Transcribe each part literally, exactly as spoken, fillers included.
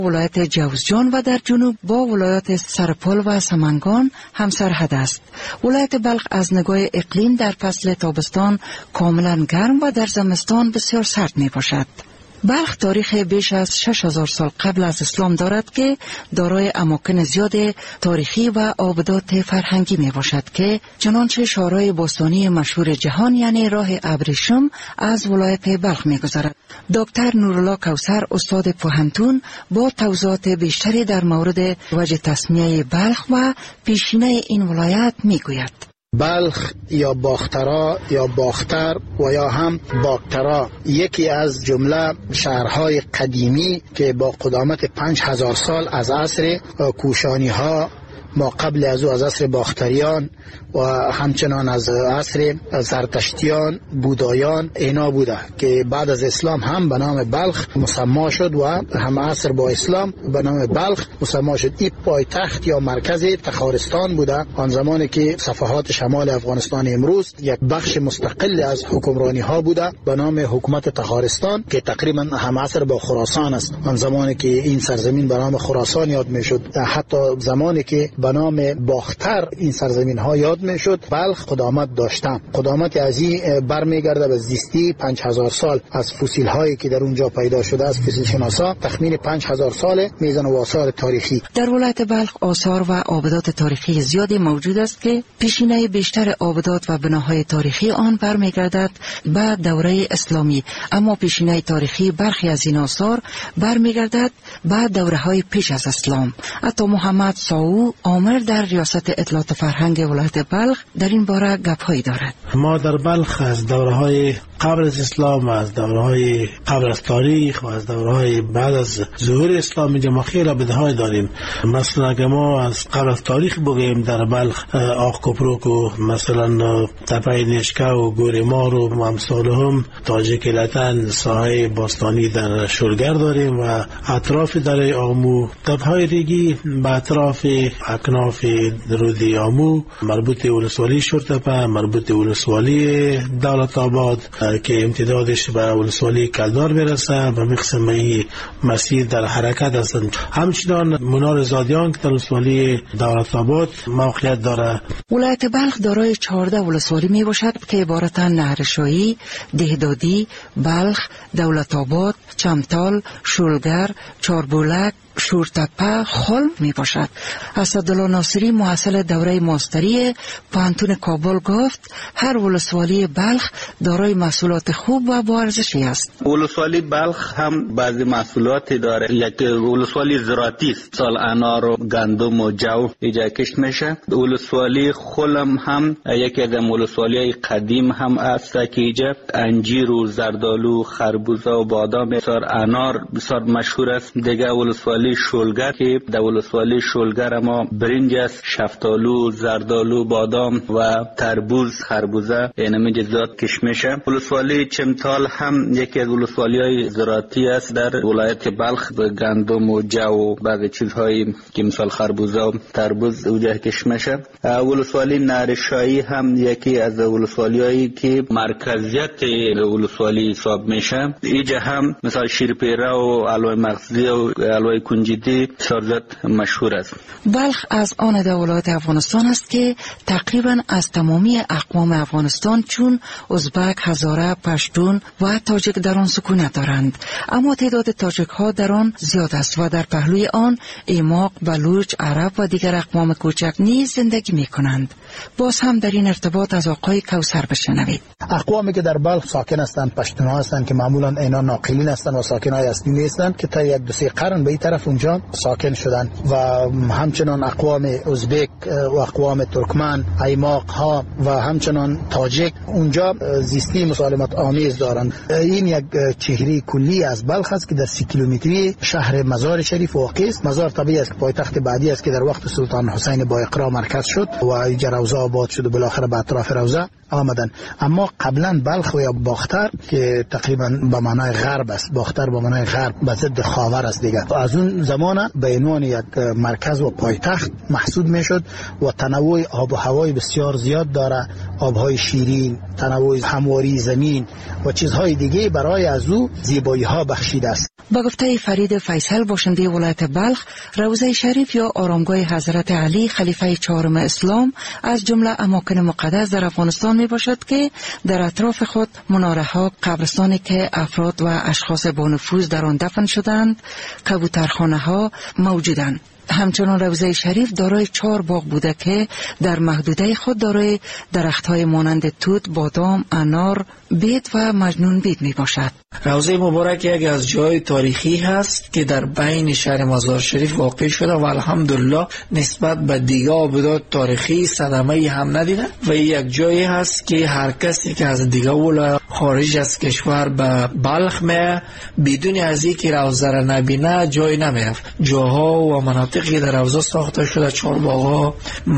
ولایت جوزجان و در جنوب با ولایت سرپل و سمنگان همسرحد است. ولایت بلخ از نگاه اقلیم در فصل تابستان کاملا گرم و در زمستان بسیار سرد می باشد. بلخ تاریخ بیش از شش هزار سال قبل از اسلام دارد که دارای اماکن زیاد تاریخی و آبدات فرهنگی می باشد که چنانچه شاهراه باستانی مشهور جهان یعنی راه ابریشم از ولایت بلخ می گذرد. دکتر نورالله کوثر استاد پوهنتون با توضیحات بیشتری در مورد وجه تسمیه بلخ و پیشینه این ولایت می گوید. بلخ یا باخترا یا باختر و یا هم باخترا یکی از جمله شهرهای قدیمی که با قدامت پنج هزار سال از عصر کوشانی ها ما قبل از او از عصر باختریان و همچنان از عصر زرتشتیان بودایان اینا بوده که بعد از اسلام هم به نام بلخ مسما شد و هم عصر با اسلام به نام بلخ مسما شد. این پایتخت یا مرکز تخارستان بوده آن زمانی که صفحات شمال افغانستان امروز یک بخش مستقل از حکمرانی ها بوده به نام حکومت تخارستان که تقریبا هم عصر با خراسان است. آن زمانی که این سرزمین به نام خراسان یاد می شد، حتی زمانی که به نام باختر این سرزمین ها یاد می شد، بلخ قدامت داشتن. قدامت از این برمیگرده به زیستی پنج هزار سال از فسیل هایی که در اونجا پیدا شده از فسیل شناسا تخمین پنج هزار سال میزان و آثار تاریخی. در ولایت بلخ آثار و آبدات تاریخی زیادی موجود است که پیشینه بیشتر آبدات و بناهای تاریخی آن برمیگردد به دوره اسلامی، اما پیشینه تاریخی برخی از این آثار برمیگردد به دوره های پیش از اسلام. حتی محمد ساو عامر در ریاست اطلاعات فرهنگ ولایت بلخ در این باره گپ‌هایی دارد. ما در بلخ از دوره‌های قبل از اسلام، از دوره‌های قبل از تاریخ و از دوره‌های بعد از ظهور اسلام اینجا خیلی بدهای داریم. مثلا اگه ما از قبل از تاریخ بگیم در بلخ آق کپروک و مثلا تپه نشکه و گوریمار و امثالهم، تاجیک لتن، ساحه باستانی در شلگر داریم و اطراف دره آمو، تپه‌های ریگی به اطراف اکناف رودی آمو مربوط ولسوالی شورتپه، مربوط ولسوالی دولت آباد که امتدادش به ولسوالی کلدار برسه و مقسمه مسیر در حرکت هستند. همچنان منار زادیان که در ولسوالی دولت آباد موقعیت داره. ولایت بلخ دارای چهارده ولسوالی می باشد که عبارتند نهرشاهی، دهدادی، بلخ، دولت آباد، چمتال، شلگر، چاربولک، شورتپه، خلم می باشد. اسدالله ناصری محصل دوره ماستری پوهنتون کابل گفت هر ولسوالی بلخ دارای محصولات خوب و با ارزشی است. ولسوالی بلخ هم بعضی محصولات داره. یک ولسوالی زراعتی است، سال انار و گندم و جو اینجا کشت میشه. ولسوالی خلم هم یکی از ولسوالی قدیم هم است که اینجا انجیر و زردالو، خربوزه و بادام بسیار انار بسیار مشهور است. دیگه ولسوالی شلگر که در ولسوالی شلگر ما برنج است، شفتالو، زردالو، بادام و تربوز، خربوزه اینمی جزئیات کش میشه. ولسوالی چمتال هم یکی از ولسوالی‌های زراعتی است در ولایت بلخ، به گندم و جو و بعضی چیزهایی که مثال خربوزه و تربوز اونجا کش میشه. ولسوالی نهرشاهی هم یکی از ولسوالی‌هایی که مرکزیت ولسوالی حساب میشه. اینجا هم مثال شیرپیره و علوه مغزی و علوه کنجدی سرزت مشهور است. بلخ از آن دو ولایت افغانستان است که تقریبا از تمامی اقوام افغانستان چون ازبک، هزاره، پشتون و تاجیک در آن سکونت دارند، اما تعداد تاجیک ها در آن زیاد است و در پهلوی آن ایماق، بلوچ، عرب و دیگر اقوام کوچک نیز زندگی می کنند. باز هم در این ارتباط از آقای کوثر بشنوید. اقوامی که در بلخ ساکن هستند پشتون ها هستند که معمولا اینا ناقلین هستند و ساکن های اصلی نیستند که تا یک دو سه قرن به این طرف اونجا ساکن شدن و همچنان اقوام ازبک و اقوام ترکمن، ایماق ها و همچنان تاجیک اونجا زیستی مسالمت آمیز دارند. این یک چهره کلی از بلخ است که در سی کیلومتری شهر مزار شریف واقع است. مزار طبیعی است که پایتخت بعدی است که در وقت سلطان حسین با اقرا مرکز شد و اینجا روضه آباد شد و بالاخره به اطراف روضه آمدن. اما قبلا بلخ و یا باختر که تقریبا به معنای غرب است، باختر به معنای غرب به ضد خاور است دیگه، از اون زمان به عنوان یک مرکز و پایتخت محسوب میشد و تنوع آب و هوای بسیار زیاد داره، آبهای شیرین، تنوع همواری زمین و چیزهای دیگه برای از او زیبایی ها بخشیده است. با گفته فرید فیصل باشنده ولایت بلخ، روضه شریف یا آرامگاه حضرت علی خلیفه چهارم اسلام از جمله اماکن مقدس در افغانستان می باشد که در اطراف خود مناره ها، قبرستانی که افراد و اشخاص با نفوذ در آن دفن شدند، کبوترخانه ها موجودند. همچنان روضه شریف دارای چهار باغ بوده که در محدوده خود دارای درخت‌های مانند توت، بادام، انار، بید و مجنون بید می باشد. روضه مبارک یک از جای تاریخی هست که در بین شهر مزار شریف واقع شده و الحمدلله نسبت به دیگه آبادات تاریخی صدمه‌ای هم ندیده و یک جایی هست که هر کسی که از دیگه ولایت خارج از کشور به بلخ می بدون از اینکه روضه را نبینه جای نمیرفت. جاها و مناطقی در روضه ساخته شده، چهار باغ،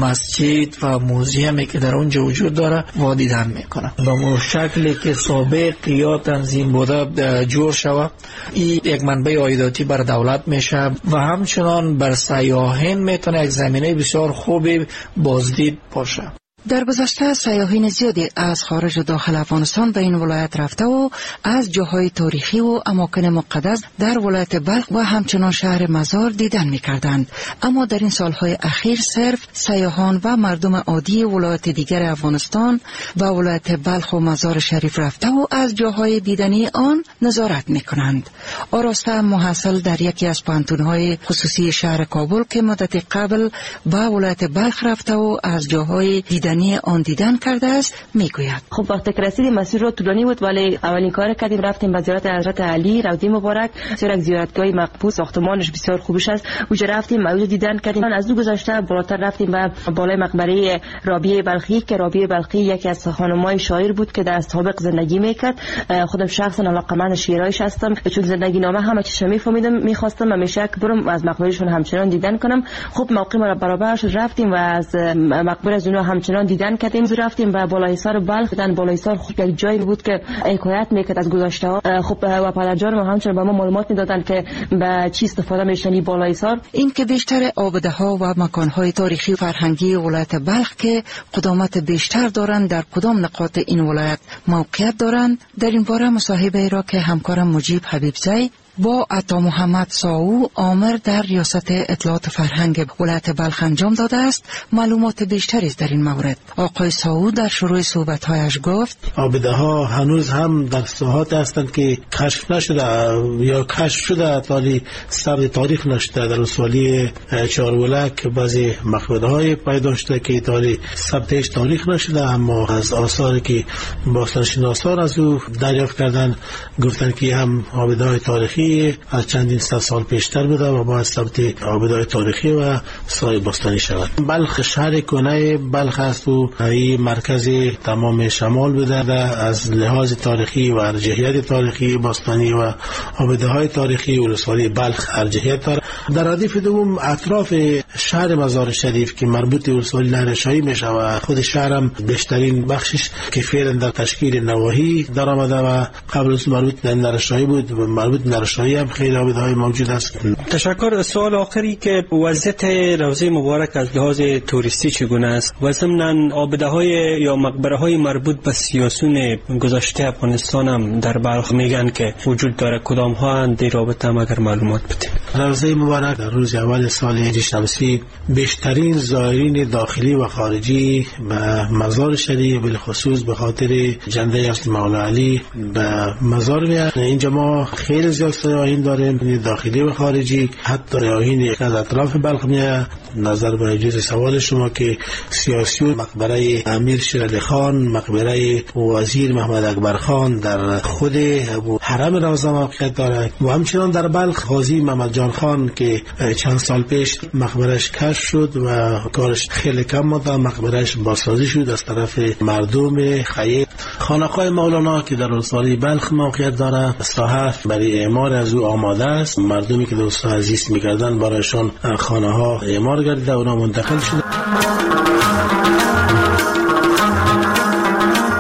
مسجد و موزیمی که در اونجا وجود داره و دیدن میکنه. به شکلی که سابق یا تنظیم بوده جور شود، این یک منبع عایداتی بر دولت میشه و همچنان بر سیاحین میتونه یک زمینه بسیار خوبی بازدید باشه. در گذشته سیاحین زیادی از خارج و داخل افغانستان به این ولایت رفته و از جاهای تاریخی و اماکن مقدس در ولایت بلخ و همچنان شهر مزار دیدن می‌کردند. اما در این سالهای اخیر صرف سیاحان و مردم عادی ولایت دیگر افغانستان و ولایت بلخ و مزار شریف رفته و از جاهای دیدنی آن نظارت می‌کنند. آراسته محصل در یکی از پانتون‌های خصوصی شهر کابل که مدت قبل به ولایت بلخ رفته و از جاهای دیدنی آن دیدن کرده است میگوید. خب وقتی که رسیدیم مسیر رو طولانی بود ولی اولین کار کردیم رفتیم به زیارت حضرت علی روضه مبارک، بسیار زیارتگاه مقبول، ساختمانش بسیار خوبش است. اونجا رفتیم موجود دیدن کردیم. از دو گذشته بالاتر رفتیم به بالای مقبره رابعه بلخی که رابعه بلخی یکی از خانمای شاعر بود که در سابق زندگی میکرد. خودم شخصا علاقه‌مند شعرهایش هستم، چون زندگی نامه همه چیز میفهمیدم، میخواستم همیشه که برم از مقبرهشون همچنان دیدن کنم. خب موقع ما برابر شد رفتیم و از مقبره از اونها همچنان دیدن کردیم. رفتیم به بالایسار بلخ. دن بالایسار خود یک جایی بود که حکایت میکرد از گذشته ها. خب و پدرجان ما همچنان به ما معلومات میدادن که به چی استفاده میشنی بالایسار. این که بیشتر آبده ها و مکان های تاریخی و فرهنگی ولایت بلخ که قدامت بیشتر دارند در کدام نقاط این ولایت موقعیت دارند، در این باره مصاحبه را که همکارم مجیب حبیبزی با عطا محمد ساو آمر در ریاست اطلاعات فرهنگ ولایت بلخ انجام داده است معلومات بیشتری در این مورد. آقای ساو در شروع صحبت‌هایش گفت آبده ها هنوز هم در ساحات هستند که کشف نشده یا کشف شده تالی ثبت تاریخ نشده. در ولسوالی چهارولک بعضی مقبره های پیدا شده که تالی ثبتش تاریخ نشده، اما از آثاری که باستانشناسان از او دریافت کردن گفتن که هم آبده های تاریخی از چندین صد سال پیشتر بوده و با ثبت آبده‌های تاریخی و سای باستانی شود. بلخ شهر کنه بلخ است و این مرکز تمام شمال بوده از لحاظ تاریخی و ارجحیت تاریخی باستانی و آبده‌های تاریخی ولسوالی بلخ ارجحیت دارد. در ردیف دوم اطراف شهر مزار شریف که مربوط به ولسوالی نهرشاهی میشه و خود شهرم بیشترین بخشش که فعلا در تشکیل نواحی در آمده و قبل از مربوط به نهرشاهی بود و مربوط به نهرشاهی هم خیلی آبده‌های موجود است. تشکر. سوال آخری که وضعیت روضه مبارک از لحاظ توریستی چگونه است و ضمناً آبده‌های یا مقبره‌های مربوط به سیاسون گذشته افغانستان هم در بلخ میگن که وجود داره، کدام ها در رابطه هم اگر معلومات بدید. روضه مبارک در روز اول سال هجری شمسی بیشترین زائرین داخلی و خارجی به مزار شریف بالخصوص به خاطر جنده اصل مولا علی به مزار میاد. اینجا ما خیلی زیاد سیاحین داریم، داخلی و خارجی، حتی سیاحین از اطراف بلخ میاد. نظر به جز سوال شما که سیاسیون مقبره امیر شیرعلی خان، مقبره وزیر محمد اکبر خان در خود حرم روضه موقعیت دارد و همچنان در بلخ قاضی محمد جان خان که چند سال پیش مقبرش کشف شد و کارش خیلی کم مانده، مقبرش بازسازی شد از طرف مردم خیر. خانقاه مولانا که در ولسوالی بلخ موقعیت دارد، ساحه برای اعمار از او آماده است. مردمی که در ساحه زیست می‌کردند برایشان خانه ها اعمار گردیده و اونا منتقل شده.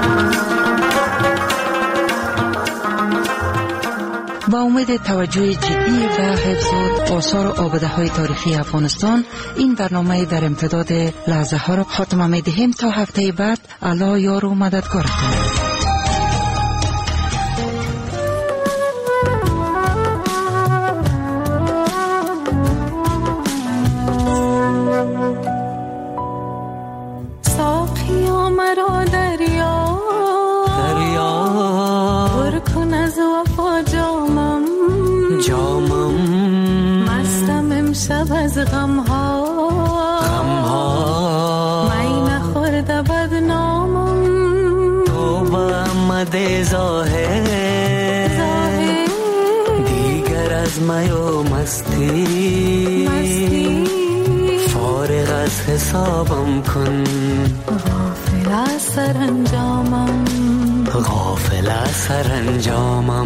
مورد توجه جدی به حفظ و آثار آباده های تاریخی افغانستان این برنامه در امتداد لحظه ها را خاتمه می دهیم تا هفته بعد. الله یار و مددگارتان. از غم ها غم ها می نخورده بدنامم تو با آمده ظاهر ظاهر دیگر از می و مستی مستی فارغ از حسابم کن غافل از سرانجامم غافل از سرانجامم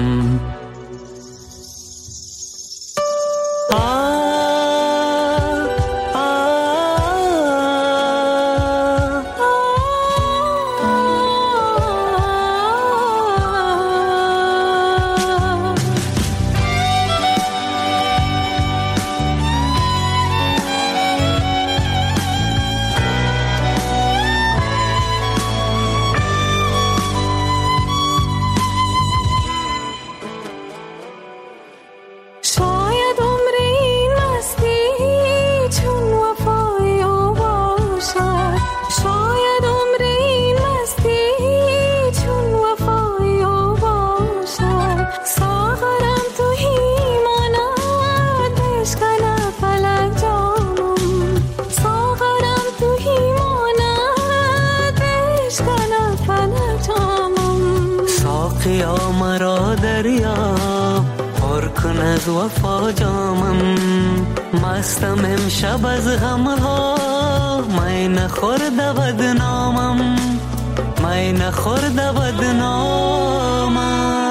ساقیا مرا دریاب پر کن از وفا جامم مستم امشب از غمها می نخورده بدنامم می نخورده بدنامم